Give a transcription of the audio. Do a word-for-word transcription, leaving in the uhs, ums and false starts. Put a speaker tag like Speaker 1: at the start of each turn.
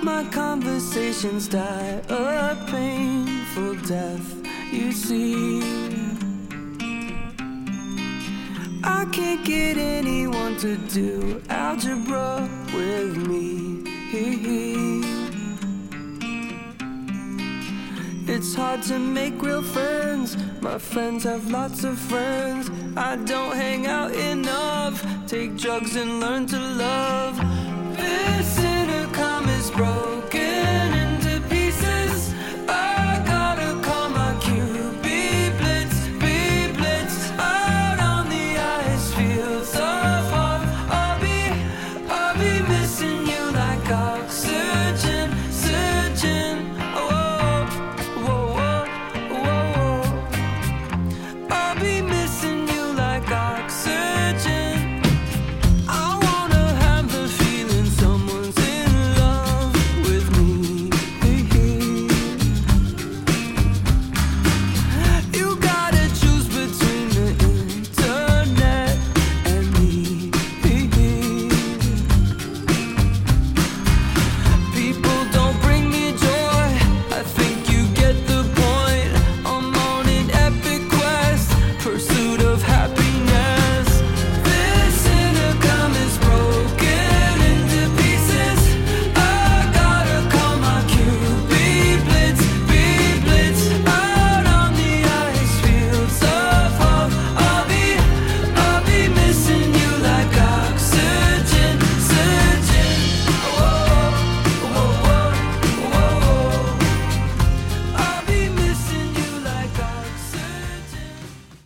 Speaker 1: My conversations die a painful death, you see. I can't get anyone to do algebra with me. It's hard to make real friends. My friends have lots of friends. I don't hang out enough. Take drugs and learn to love. This intercom is broken.